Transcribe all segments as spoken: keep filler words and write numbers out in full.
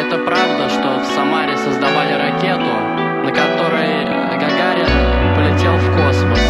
это правда, что в Самаре создавали ракету, на которой Гагарин полетел в космос?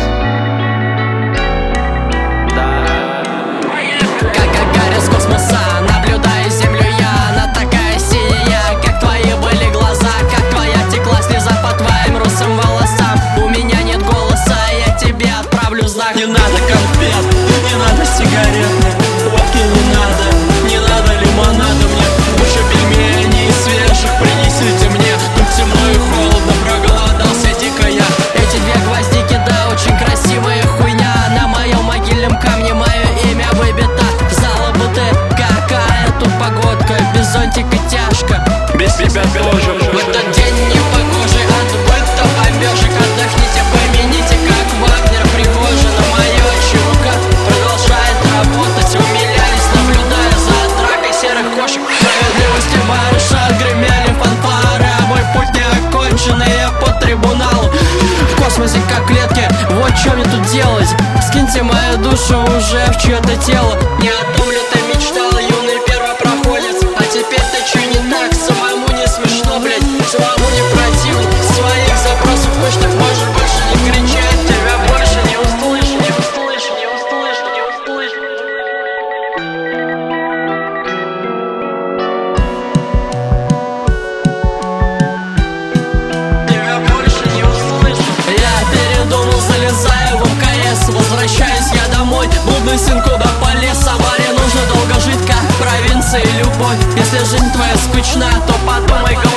Да. Как Гагарин с космоса, наблюдаю землю я. Она такая синяя, как твои были глаза, как твоя текла слеза по твоим русым волосам. У меня нет голоса, я тебе отправлю знак. Не надо конфет, не надо сигарет, мне водки не надо, не надо лимонада, мне куча пельменей свежих принесите мне. Тут темно и холодно, проголодался дико я. Эти две гвоздики, да, очень красивая хуйня. На моем могильном камне мое имя выбито. Зала бутылка, какая тут погодка, без зонтика тяжко, без тебя тоже. в этот день непогожий от быта бомбежек. Отдохните, помяните, как Вагнер Пригожин. Но моя чука продолжает работать. Умиляюсь, наблюдая за дракой серых кошек. Справедливости марша, гремели фанфары, а мой путь не окончен, и я по трибуналу. В космосе как клетки, вот что мне тут делать? Скиньте мою душу уже в чье-то тело. Не о том ли ты мечтал, юный первопроходец? А теперь ты че не так? Самому не смешно, блять, самому не противно. Своих запросов мощных можешь больше не кричать. Тебя больше не услышу, не услышу, не услышу, не услышу. Тебя больше не услышу. Я передумал, залезаю в МКС. Возвращаюсь я домой, блудный сын куда полез. Самаре нужно долго жить, как в провинции любовь. Если жизнь твоя скучна, то подумай,